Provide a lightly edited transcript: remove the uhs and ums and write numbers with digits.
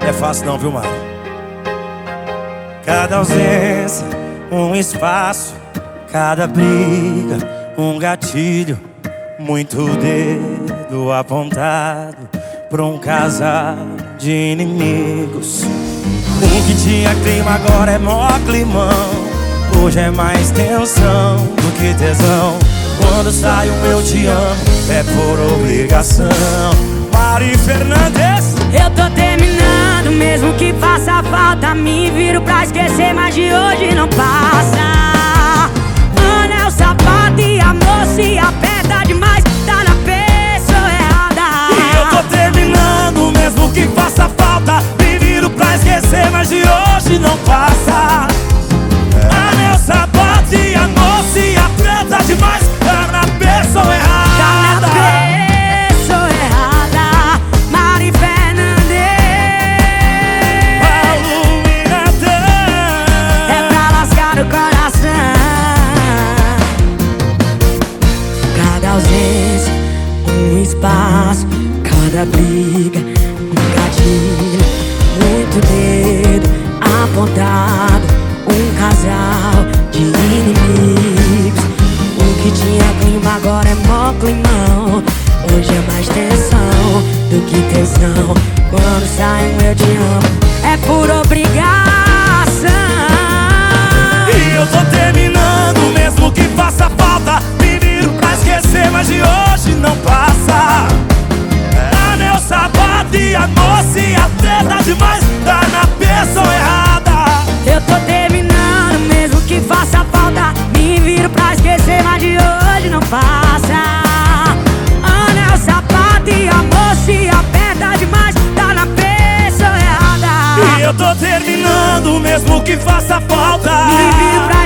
É fácil não, viu, Mari? Cada ausência, um espaço. Cada briga, um gatilho. Muito dedo apontado pra um casal de inimigos. O que tinha clima agora é mó climão. Hoje é mais tensão do que tesão. Quando sai o eu te amo, é por obrigação. Mari Fernandes. Eu tô terminando, mesmo que faça falta. Me viro pra esquecer, mas de hoje não passa. Anel, sapato e amor se aperta demais, tá na pessoa errada. E eu tô terminando, mesmo que faça falta. Me viro pra esquecer, mas de hoje não passa. Anel, sapato e amor se aperta demais, tá na pessoa errada. Tá na pessoa errada. Mari Fernandes. Paulo Miratã. É pra lascar o coração. Cada ausência, um espaço. Cada briga, um gatilho. Muito dedo apontado. Um casal de inimigos. O que tinha clima agora é mó climão. Hoje é mais tensão do que tesão. Quando sai um eu te amo, é por obrigação. E eu tô terminando, mesmo que faça falta. Me viro pra esquecer, mas de hoje não passa. Anel, sapato e amor se aperta demais, tá na pessoa errada. Eu tô terminando, mesmo que faça falta. Me viro pra esquecer, mas de hoje não passa. Anel, sapato e amor se aperta demais, tá na pessoa errada. E eu tô terminando, mesmo que faça falta. Me viro pra